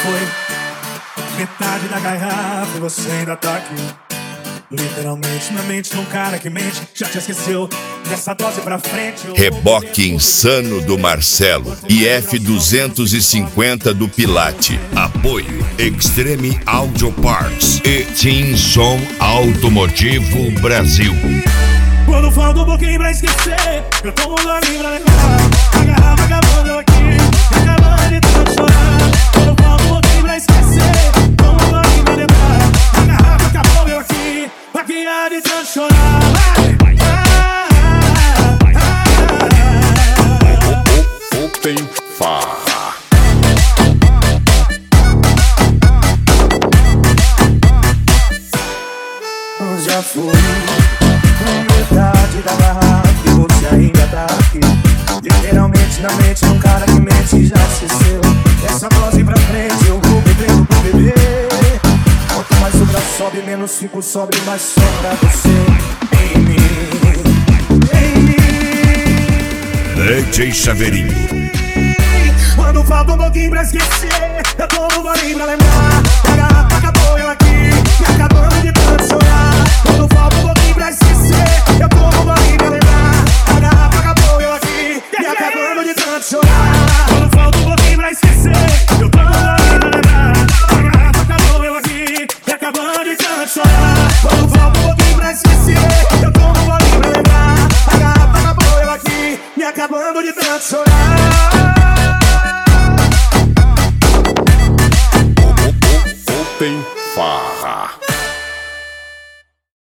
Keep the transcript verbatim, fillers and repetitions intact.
foi metade da garrafa e você ainda tá aqui. Literalmente na mente de um cara que mente. Já te esqueceu dessa dose pra frente. Reboque Insano do Marcelo e F duzentos e cinquenta do Pilate. Apoio Extreme Audio Parts e Team Som Automotivo Brasil. Quando falta um pouquinho pra esquecer, eu tomo um golinho pra lembrar. A garrafa acabando eu aqui, acabando de tanto chorar. Quando falta um pouquinho pra esquecer, tomo um golinho pra lembrar. A garrafa acabou eu aqui, maquiada de tanto chorar. Open Farra. Já fui metade da garrafa e você ainda tá aqui. Literalmente na mente de um cara que mente já esqueceu. Essa dose pra frente eu vou bebendo pro bebê. Quanto mais sobra sobe, menos fico sobre, mais sobra você em mim, em mim. D J Chaveirinho. Quando falta um pouquinho pra esquecer, eu tomo um golinho pra lembrar. A garrafa acabou eu aqui, me acabando de tanto chorar. Quando falta um pouquinho pra esquecer, eu tomo um golinho pra lembrar. A garrafa acabou eu aqui, me acabando de tanto chorar. Quando falta um pouquinho pra esquecer, eu tomo um golinho pra lembrar. A garrafa acabou eu aqui, me acabando de tanto chorar. Quando falta um pouquinho pra esquecer, eu tomo um golinho pra lembrar. A garrafa acabou eu aqui, me acabando de tanto chorar.